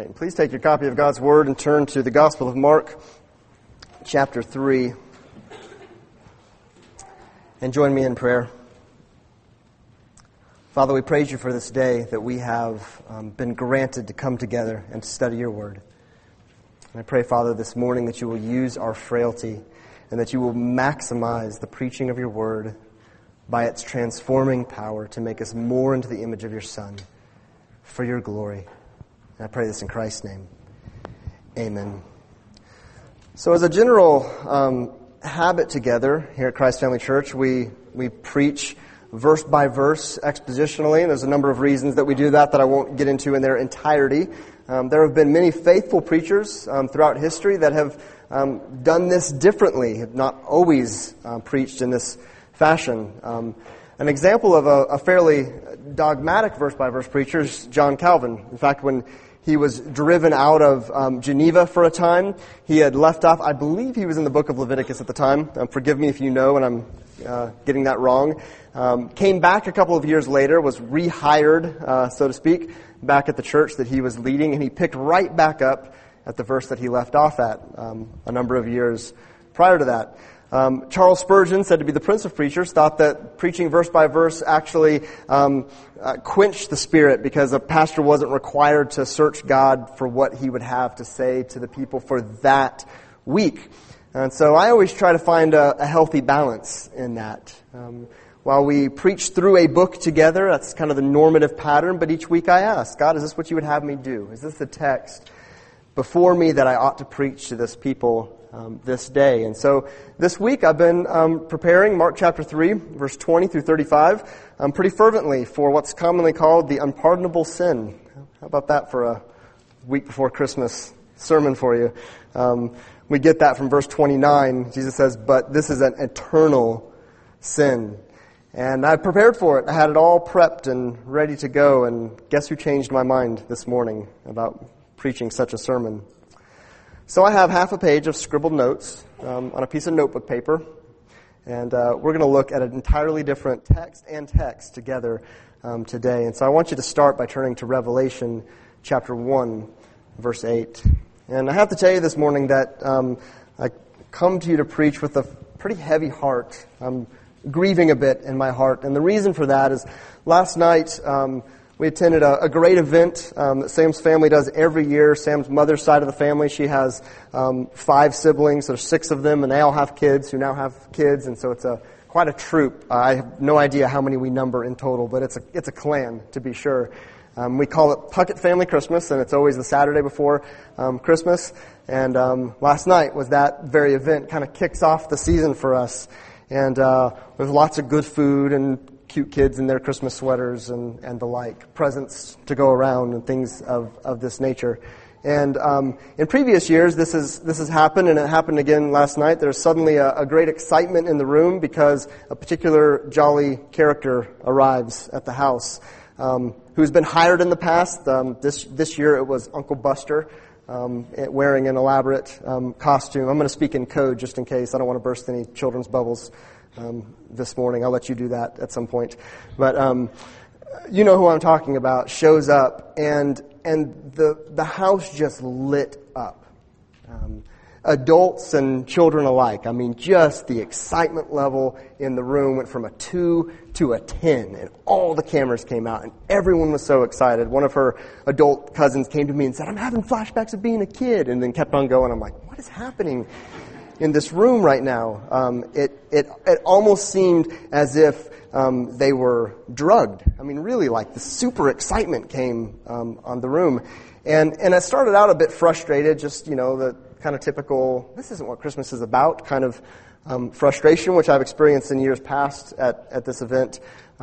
right, please take your copy of God's Word and turn to the Gospel of Mark, chapter 3, and join me in prayer. Father, we praise you for this day that we have been granted to come together and to study your Word. And I pray, Father, this morning that you will use our frailty and that you will maximize the preaching of your Word by its transforming power to make us more into the image of your Son for your glory. And I pray this in Christ's name. Amen. So as a general habit together here at Christ Family Church, we preach verse by verse expositionally, and there's a number of reasons that we do that I won't get into in their entirety. There have been many faithful preachers throughout history that have done this differently, have not always preached in this fashion. An example of a fairly dogmatic verse-by-verse preacher is John Calvin. In fact, when he was driven out of Geneva for a time, he had left off, I believe he was in the book of Leviticus at the time. Forgive me if you know and I'm getting that wrong. Came back a couple of years later, was rehired, so to speak, back at the church that he was leading, and he picked right back up at the verse that he left off at a number of years prior to that. Charles Spurgeon, said to be the prince of preachers, thought that preaching verse by verse actually quenched the spirit because a pastor wasn't required to search God for what he would have to say to the people for that week. And so I always try to find a healthy balance in that. While we preach through a book together, that's kind of the normative pattern, but each week I ask, God, is this what you would have me do? Is this the text before me that I ought to preach to this people this day? And so this week I've been preparing Mark chapter 3, verse 20 through 35, pretty fervently for what's commonly called the unpardonable sin. How about that for a week before Christmas sermon for you? We get that from verse 29. Jesus says, but this is an eternal sin. And I prepared for it. I had it all prepped and ready to go. And guess who changed my mind this morning about preaching such a sermon? So I have half a page of scribbled notes on a piece of notebook paper. And we're going to look at an entirely different text and text together today. And so I want you to start by turning to Revelation chapter 1, verse 8. And I have to tell you this morning that I come to you to preach with a pretty heavy heart. I'm grieving a bit in my heart. And the reason for that is last night we attended a great event that Sam's family does every year. Sam's mother's side of the family, she has 5 siblings. There's 6 of them, and they all have kids who now have kids. And so it's quite a troop. I have no idea how many we number in total, but it's a clan, to be sure. We call it Puckett Family Christmas, and it's always the Saturday before Christmas. And last night was that very event. Kind of kicks off the season for us. And there's lots of good food and cute kids in their Christmas sweaters and the like, presents to go around and things of this nature. And in previous years, this has happened, and it happened again last night. There's suddenly a great excitement in the room because a particular jolly character arrives at the house, who's been hired in the past. This year it was Uncle Buster, wearing an elaborate costume. I'm going to speak in code just in case. I don't want to burst any children's bubbles this morning. I'll let you do that at some point. But you know who I'm talking about. Shows up, and the house just lit up. Adults and children alike. I mean, just the excitement level in the room went from a 2 to a 10, and all the cameras came out, and everyone was so excited. One of her adult cousins came to me and said, I'm having flashbacks of being a kid, and then kept on going. I'm like, what is happening in this room right now? It almost seemed as if they were drugged. I mean, really, like the super excitement came on the room. And I started out a bit frustrated, just, the kind of typical, this isn't what Christmas is about, kind of frustration, which I've experienced in years past at this event.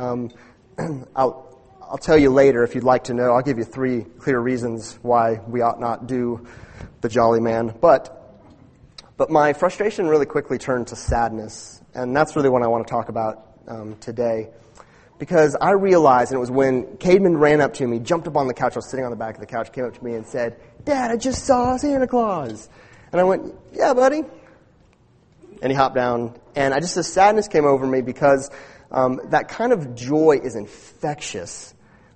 I'll tell you later if you'd like to know. I'll give you 3 clear reasons why we ought not do the Jolly Man. But my frustration really quickly turned to sadness, and that's really what I want to talk about today. Because I realized, and it was when Cademan ran up to me, jumped up on the couch, I was sitting on the back of the couch, came up to me and said, Dad, I just saw Santa Claus. And I went, yeah, buddy. And he hopped down, and a sadness came over me because that kind of joy is infectious.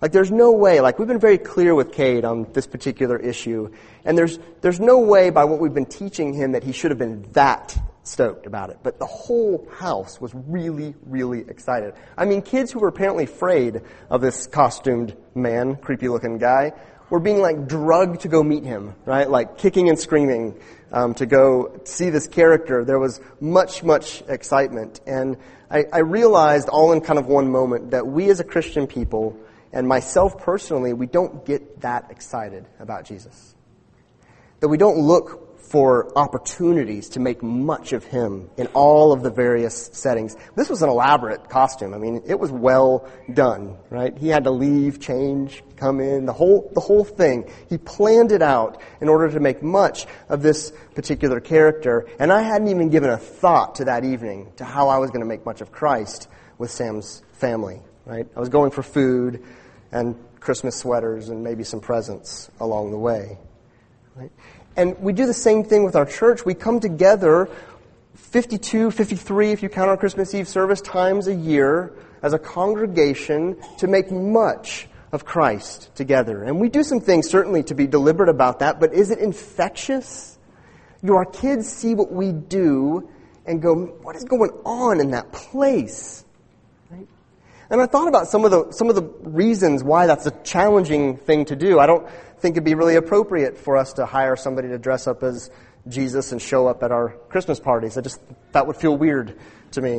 Like, there's no way, like, we've been very clear with Cade on this particular issue, and there's no way by what we've been teaching him that he should have been that stoked about it. But the whole house was really, really excited. I mean, kids who were apparently afraid of this costumed man, creepy-looking guy, were being, like, drugged to go meet him, right? Like, kicking and screaming to go see this character. There was much, much excitement. And I realized all in kind of one moment that we as a Christian people, and myself personally, we don't get that excited about Jesus. That we don't look for opportunities to make much of him in all of the various settings. This was an elaborate costume. I mean, it was well done, right? He had to leave, change, come in, the whole thing. He planned it out in order to make much of this particular character. And I hadn't even given a thought to that evening to how I was going to make much of Christ with Sam's family, right? I was going for food and Christmas sweaters and maybe some presents along the way, right? And we do the same thing with our church. We come together 52, 53, if you count our Christmas Eve service, times a year as a congregation to make much of Christ together. And we do some things, certainly, to be deliberate about that, but is it infectious? Do our kids see what we do and go, what is going on in that place? Right? And I thought about some of the reasons why that's a challenging thing to do. I don't think it'd be really appropriate for us to hire somebody to dress up as Jesus and show up at our Christmas parties. That would feel weird to me.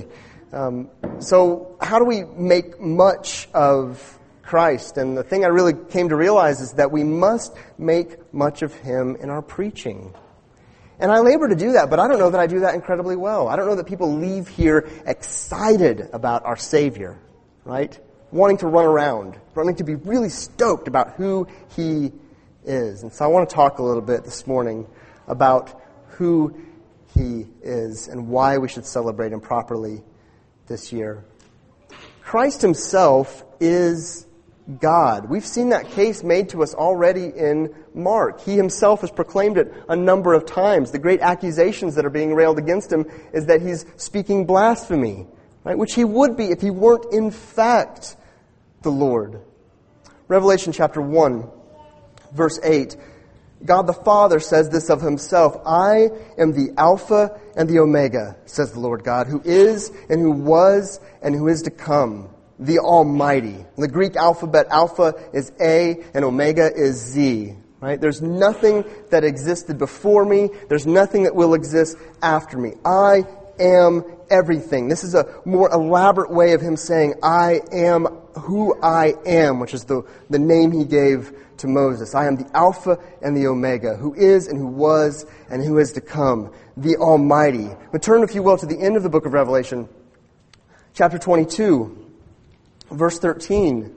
So how do we make much of Christ? And the thing I really came to realize is that we must make much of him in our preaching. And I labor to do that, but I don't know that I do that incredibly well. I don't know that people leave here excited about our Savior, right? Wanting to run around, wanting to be really stoked about who he is. And so I want to talk a little bit this morning about who he is and why we should celebrate him properly this year. Christ himself is God. We've seen that case made to us already in Mark. He himself has proclaimed it a number of times. The great accusations that are being railed against him is that he's speaking blasphemy, right? Which he would be if he weren't in fact the Lord. Revelation chapter 1, verse 8, God the Father says this of himself, I am the Alpha and the Omega, says the Lord God, who is and who was and who is to come, the Almighty. In the Greek alphabet, Alpha is A and Omega is Z. Right? There's nothing that existed before me. There's nothing that will exist after me. I am everything. This is a more elaborate way of him saying, I am who I am, which is the name he gave to Moses. I am the Alpha and the Omega, who is and who was and who is to come, the Almighty. But turn, if you will, to the end of the book of Revelation, chapter 22, verse 13.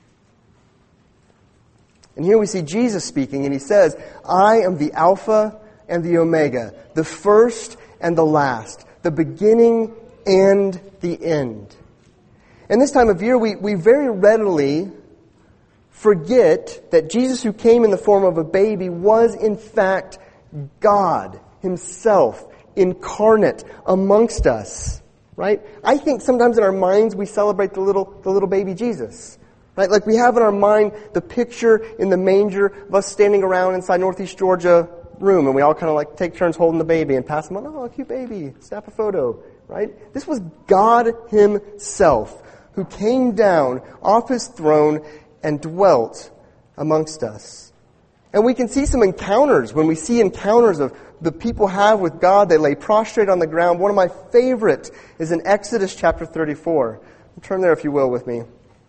And here we see Jesus speaking, and he says, I am the Alpha and the Omega, the first and the last, the beginning and the end. And this time of year, we very readily forget that Jesus, who came in the form of a baby, was in fact God himself, incarnate amongst us. Right? I think sometimes in our minds we celebrate the little baby Jesus. Right? Like we have in our mind the picture in the manger of us standing around inside Northeast Georgia room, and we all kind of like take turns holding the baby and pass him on, oh, cute baby, snap a photo. Right? This was God himself who came down off his throne and dwelt amongst us. And we can see some encounters. When we see encounters of the people have with God, they lay prostrate on the ground. One of my favorite is in Exodus chapter 34. Turn there if you will with me.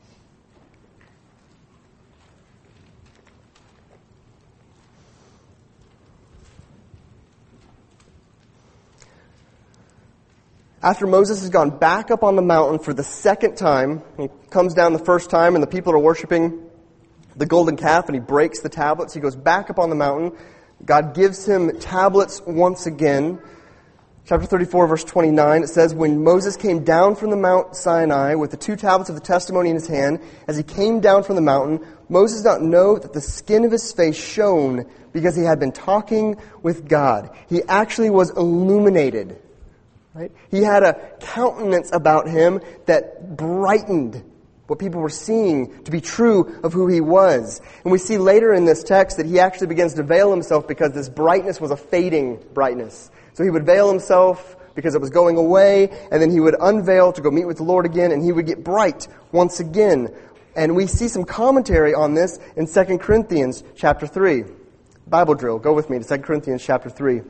After Moses has gone back up on the mountain for the second time, he comes down the first time and the people are worshiping the golden calf and he breaks the tablets. He goes back up on the mountain. God gives him tablets once again. Chapter 34, verse 29, it says, when Moses came down from the Mount Sinai with the 2 tablets of the testimony in his hand, as he came down from the mountain, Moses did not know that the skin of his face shone because he had been talking with God. He actually was illuminated. Right? He had a countenance about him that brightened what people were seeing to be true of who he was. And we see later in this text that he actually begins to veil himself because this brightness was a fading brightness. So he would veil himself because it was going away, and then he would unveil to go meet with the Lord again, and he would get bright once again. And we see some commentary on this in 2 Corinthians chapter 3. Bible drill. Go with me to 2 Corinthians chapter 3.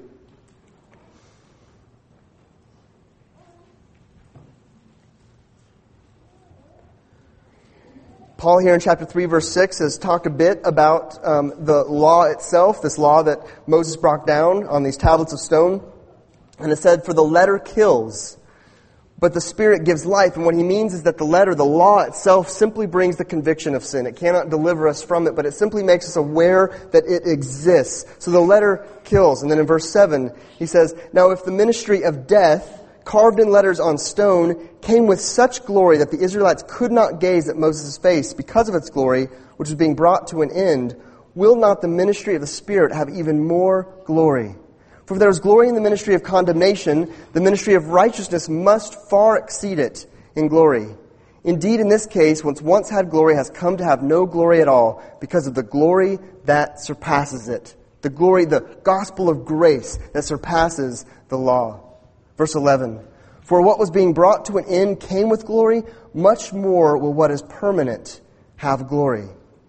Paul here in chapter 3, verse 6 has talked a bit about the law itself, this law that Moses brought down on these tablets of stone. And it said, "For the letter kills, but the Spirit gives life." And what he means is that the letter, the law itself, simply brings the conviction of sin. It cannot deliver us from it, but it simply makes us aware that it exists. So the letter kills. And then in verse 7, he says, "Now if the ministry of death, carved in letters on stone, came with such glory that the Israelites could not gaze at Moses' face because of its glory, which was being brought to an end, will not the ministry of the Spirit have even more glory? For if there is glory in the ministry of condemnation, the ministry of righteousness must far exceed it in glory. Indeed, in this case, what once had glory has come to have no glory at all, because of the glory that surpasses it." The glory, the gospel of grace that surpasses the law. Verse 11, "For what was being brought to an end came with glory, much more will what is permanent have glory."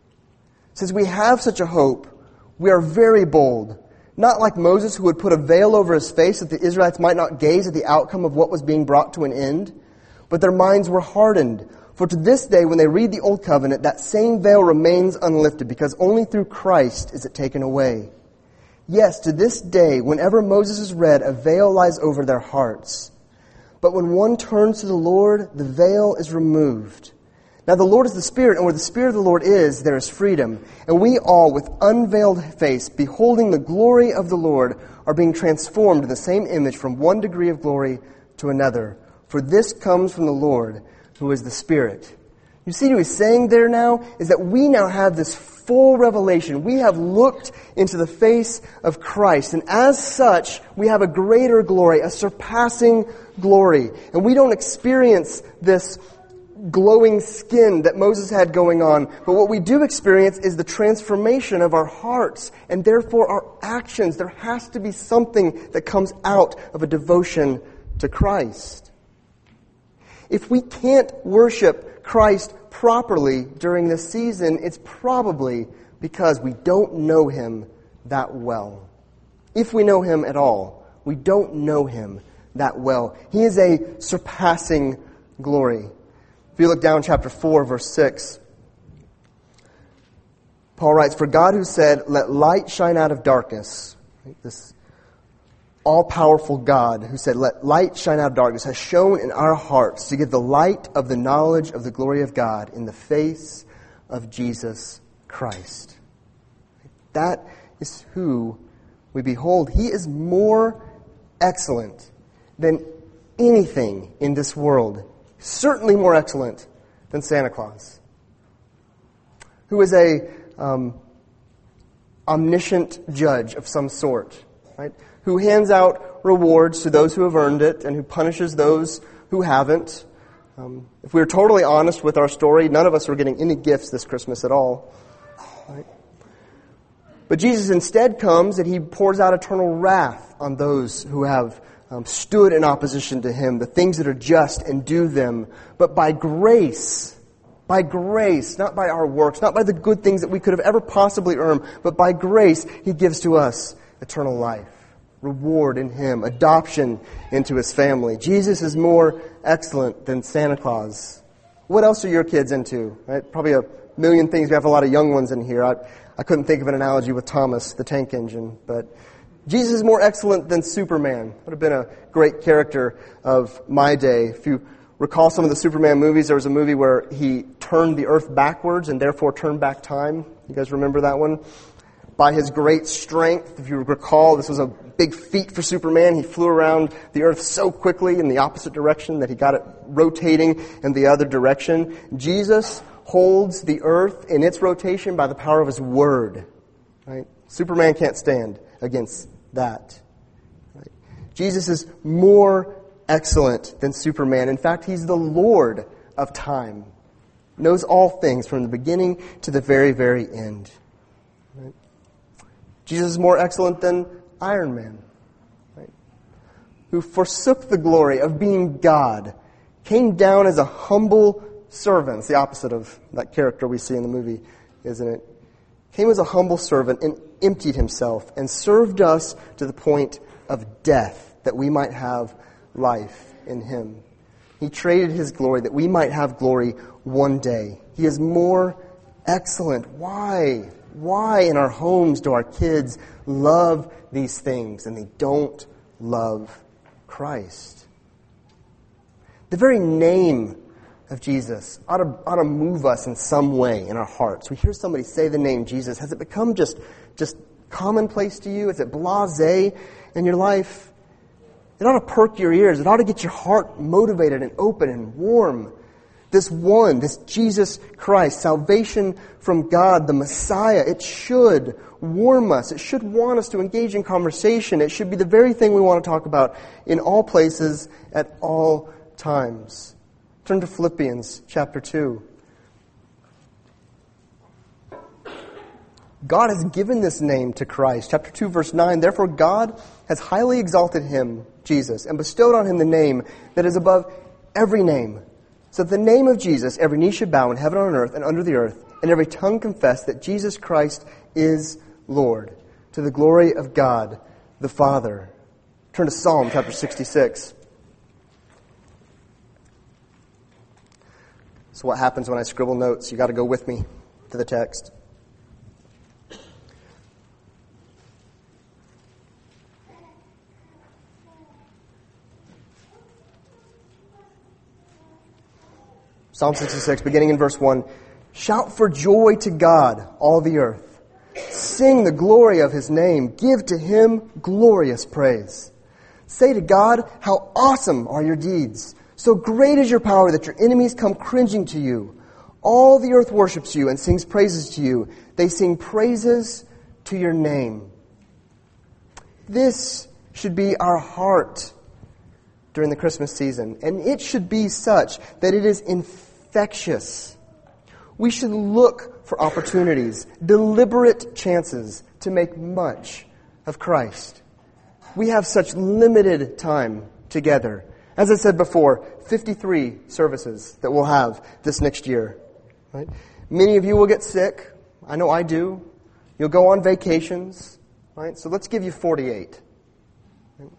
Since we have such a hope, we are very bold. Not like Moses, who would put a veil over his face that the Israelites might not gaze at the outcome of what was being brought to an end. But their minds were hardened. For to this day, when they read the Old Covenant, that same veil remains unlifted, because only through Christ is it taken away. Yes, to this day, whenever Moses is read, a veil lies over their hearts. But when one turns to the Lord, the veil is removed. Now the Lord is the Spirit, and where the Spirit of the Lord is, there is freedom. And we all, with unveiled face, beholding the glory of the Lord, are being transformed in the same image from one degree of glory to another. For this comes from the Lord, who is the Spirit. You see what he's saying there now is that we now have this full revelation. We have looked into the face of Christ. And as such, we have a greater glory, a surpassing glory. And we don't experience this glowing skin that Moses had going on. But what we do experience is the transformation of our hearts and therefore our actions. There has to be something that comes out of a devotion to Christ. If we can't worship Christ properly during this season, it's probably because we don't know Him that well. If we know Him at all, we don't know Him that well. He is a surpassing glory. If you look down chapter 4, verse 6, Paul writes, "For God who said, 'Let light shine out of darkness,'" this all-powerful God who said, "Let light shine out of darkness," has shone in our hearts to give the light of the knowledge of the glory of God in the face of Jesus Christ. That is who we behold. He is more excellent than anything in this world. Certainly more excellent than Santa Claus, who is a omniscient judge of some sort, right? Who hands out rewards to those who have earned it and who punishes those who haven't. If we're totally honest with our story, none of us are getting any gifts this Christmas at all. Right? But Jesus instead comes and He pours out eternal wrath on those who have stood in opposition to Him, the things that are just and due them. But by grace, not by our works, not by the good things that we could have ever possibly earned, but by grace He gives to us eternal life, reward in Him, adoption into His family. Jesus is more excellent than Santa Claus. What else are your kids into? Right? Probably a million things. We have a lot of young ones in here. I couldn't think of an analogy with Thomas, the tank engine, but Jesus is more excellent than Superman. Would have been a great character of my day. If you recall some of the Superman movies, there was a movie where he turned the earth backwards and therefore turned back time. You guys remember that one? By his great strength, if you recall, this was a big feat for Superman. He flew around the earth so quickly in the opposite direction that he got it rotating in the other direction. Jesus holds the earth in its rotation by the power of His Word. Right? Superman can't stand against that. Right? Jesus is more excellent than Superman. In fact, He's the Lord of time. knows all things from the beginning to the very, very end. Right? Jesus is more excellent than Iron Man, right? Who forsook the glory of being God, came down as a humble servant. It's the opposite of that character we see in the movie, isn't it? Came as a humble servant and emptied himself and served us to the point of death, that we might have life in him. He traded his glory that we might have glory one day. He is more excellent. Why? Why in our homes do our kids love these things and they don't love Christ? The very name of Jesus ought to move us in some way in our hearts. We hear somebody say the name Jesus. Has it become just commonplace to you? Is it blasé in your life? It ought to perk your ears. It ought to get your heart motivated and open and warm. This Jesus Christ, salvation from God, the Messiah, it should warm us. It should want us to engage in conversation. It should be the very thing we want to talk about in all places at all times. Turn to Philippians chapter 2. God has given this name to Christ. Chapter 2, verse 9, therefore God has highly exalted him, Jesus, and bestowed on him the name that is above every name. So that the name of Jesus, every knee should bow in heaven and on earth and under the earth, and every tongue confess that Jesus Christ is Lord, to the glory of God the Father. Turn to Psalm chapter 66. So what happens when I scribble notes? You got to go with me to the text. Psalm 66, beginning in verse 1. Shout for joy to God, all the earth. Sing the glory of his name. Give to him glorious praise. Say to God, how awesome are your deeds. So great is your power that your enemies come cringing to you. All the earth worships you and sings praises to you. They sing praises to your name. This should be our heart during the Christmas season. And it should be such that it is infectious. We should look for opportunities, deliberate chances to make much of Christ. We have such limited time together. As I said before, 53 services that we'll have this next year. Right? Many of you will get sick. I know I do. You'll go on vacations. Right? So let's give you 48. Right?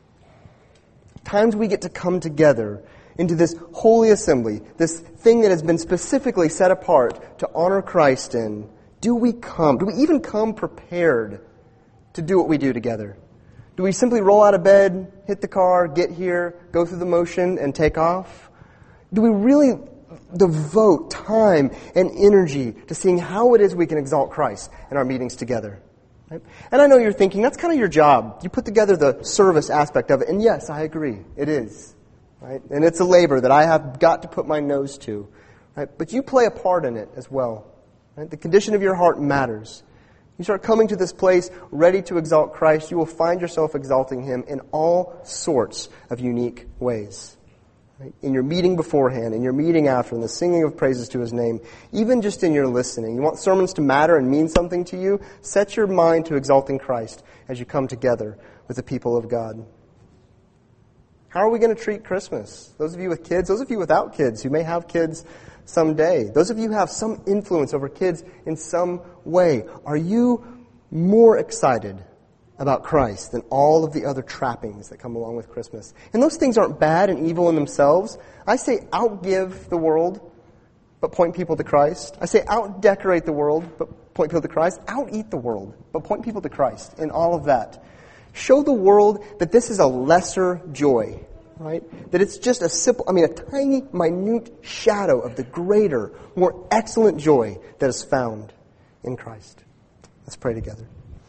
Times we get to come together into this holy assembly, this thing that has been specifically set apart to honor Christ in. Do we come? Do we even come prepared to do what we do together? Do we simply roll out of bed, hit the car, get here, go through the motion, and take off? Do we really devote time and energy to seeing how it is we can exalt Christ in our meetings together? Right? And I know you're thinking, that's kind of your job. You put together the service aspect of it. And yes, I agree. It is. Right? And it's a labor that I have got to put my nose to. Right? But you play a part in it as well. Right? The condition of your heart matters. You start coming to this place ready to exalt Christ, you will find yourself exalting him in all sorts of unique ways. Right? In your meeting beforehand, in your meeting after, in the singing of praises to his name, even just in your listening. You want sermons to matter and mean something to you? Set your mind to exalting Christ as you come together with the people of God. How are we going to treat Christmas? Those of you with kids, those of you without kids who may have kids someday, those of you who have some influence over kids in some way, are you more excited about Christ than all of the other trappings that come along with Christmas? And those things aren't bad and evil in themselves. I say outgive the world, but point people to Christ. I say outdecorate the world, but point people to Christ. Out-eat the world, but point people to Christ in all of that. Show the world that this is a lesser joy, right? That it's just a tiny, minute shadow of the greater, more excellent joy that is found in Christ. Let's pray together.